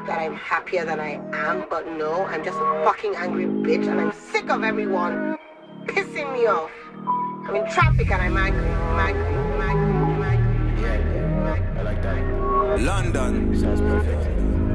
that I'm happier than I am, but no, I'm just a fucking angry bitch and I'm sick of everyone pissing me off. I'm in traffic and I'm angry. Yeah, I like that. London. Sounds perfect.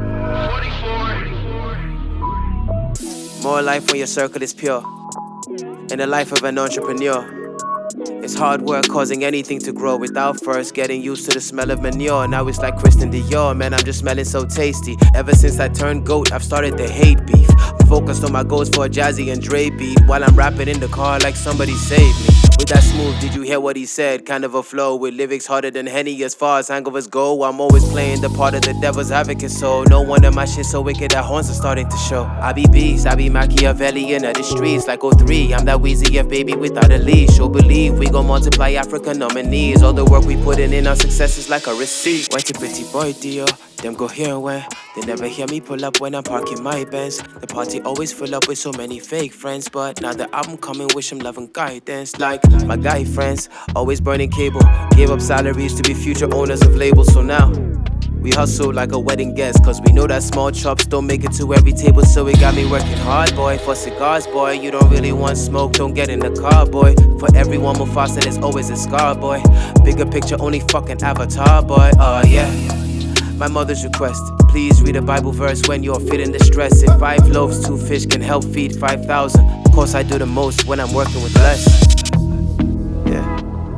44. More life when your circle is pure. In the life of an entrepreneur. It's hard work causing anything to grow without first getting used to the smell of manure. Now it's like Christian Dior, man, I'm just smelling so tasty. Ever since I turned goat, I've started to hate beef. I'm focused on my goals for a Jazzy and Dre beat, while I'm rapping in the car like somebody saved me. With that smooth, did you hear what he said? Kind of a flow with lyrics harder than Henny as far as hangovers go. I'm always playing the part of the devil's advocate, so no wonder my shit so wicked that horns are starting to show. I be beast, I be Machiavellian of the streets like 03. I'm that Weezy F baby without a leash. So believe we gon' multiply African nominees. All the work we putting in our success is like a receipt. Went to pretty boy deal, them go here and where. They never hear me pull up when I'm parking my Benz. The party always full up with so many fake friends, but now the album coming, wish them love and guidance. Like my guy friends, always burning cable. Gave up salaries to be future owners of labels, so now we hustle like a wedding guest, cause we know that small chops don't make it to every table. So it got me working hard, boy, for cigars, boy. You don't really want smoke, don't get in the car, boy. For everyone Mufasa, there's always a scar, boy. Bigger picture, only fucking Avatar, boy. Yeah. My mother's request, please read a Bible verse when you're feeling distress. If 5 loaves, 2 fish can help feed 5,000, of course I do the most when I'm working with less. Yeah.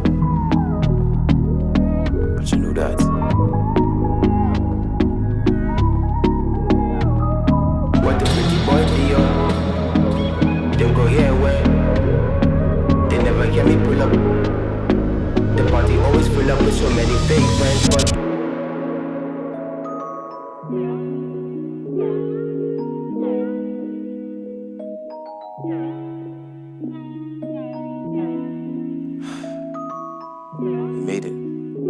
But you knew that. What the pretty boy Leo? Them go here where they never hear me pull up. The party always full up with so many fake friends, but we made it.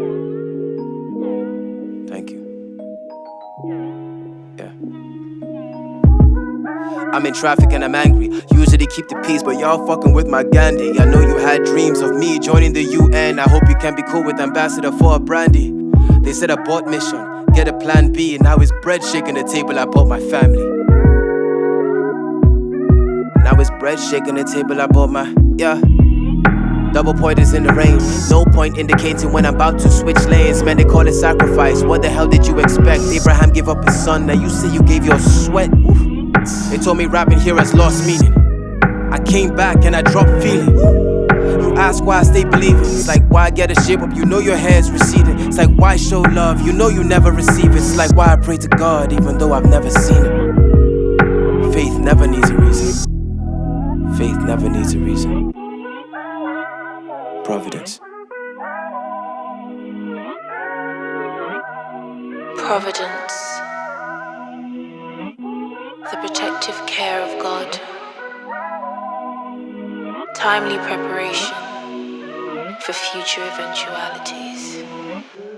Thank you. Yeah. I'm in traffic and I'm angry. Usually keep the peace, but y'all fucking with my Gandhi. I know you had dreams of me joining the UN. I hope you can be cool with ambassador for a brandy. They said abort mission, get a plan B. And now it's bread shaking the table, I bought my family. Now it's bread shaking the table, I bought my, yeah. Double pointers in the rain. No point indicating when I'm about to switch lanes. Man, they call it sacrifice. What the hell did you expect? Abraham gave up his son. Now you say you gave your sweat. They told me rapping here has lost meaning. I came back and I dropped feeling. You ask why I stay believing. It's like why I get a shape up, you know your hair's receding. It's like why show love, you know you never receive it. It's like why I pray to God even though I've never seen it. Faith never needs a reason. Faith never needs a reason. Providence. Providence. The protective care of God. Timely preparation for future eventualities.